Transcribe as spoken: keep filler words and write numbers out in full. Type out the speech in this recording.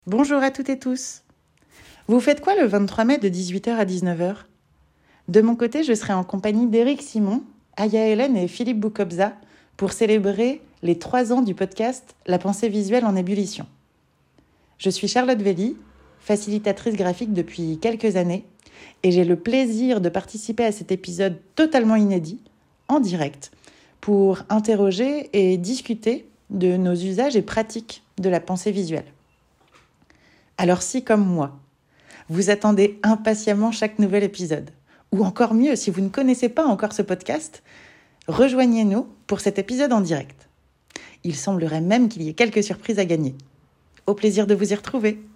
Bonjour à toutes et tous. Vous faites quoi le vingt-trois mai de dix-huit heures à dix-neuf heures? De mon côté, je serai en compagnie d'Éric Simon, Aya Hélène et Philippe Boukobza pour célébrer les trois ans du podcast La pensée visuelle en ébullition. Je suis Charlotte Velli, facilitatrice graphique depuis quelques années, et j'ai le plaisir de participer à cet épisode totalement inédit, en direct, pour interroger et discuter de nos usages et pratiques de la pensée visuelle. Alors si, comme moi, vous attendez impatiemment chaque nouvel épisode, ou encore mieux, si vous ne connaissez pas encore ce podcast, rejoignez-nous pour cet épisode en direct. Il semblerait même qu'il y ait quelques surprises à gagner. Au plaisir de vous y retrouver.